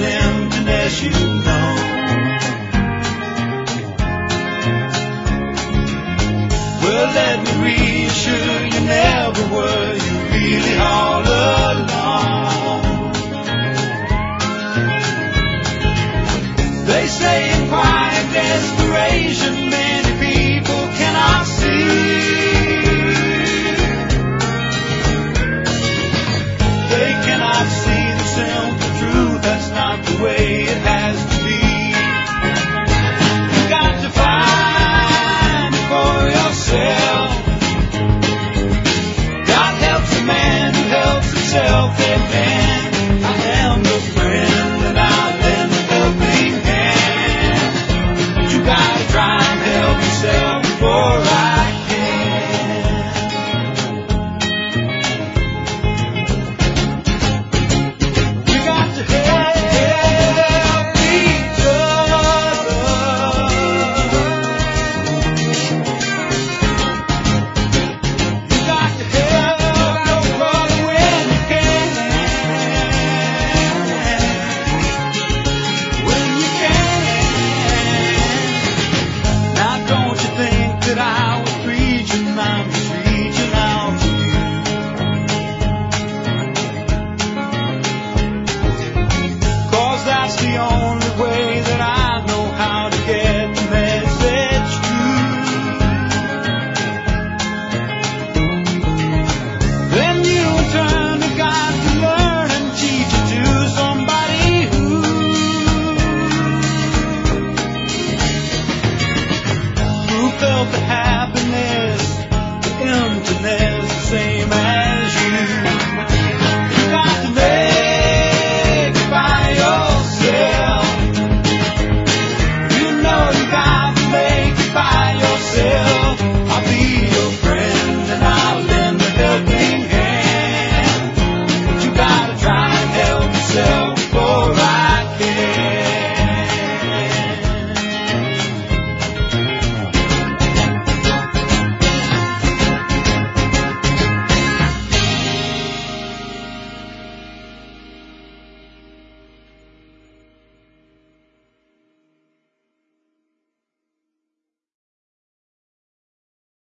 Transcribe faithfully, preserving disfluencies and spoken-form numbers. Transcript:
emptiness you know. Well, let me reassure you, never were you really all alone. They say in quiet desperation many people cannot see. They cannot see the simple truth, that's not the way it has to be. You got to find it for yourself. God helps a man who helps himself, amen. I am the friend and I lend a helping hand. But you gotta try and help yourself before I the only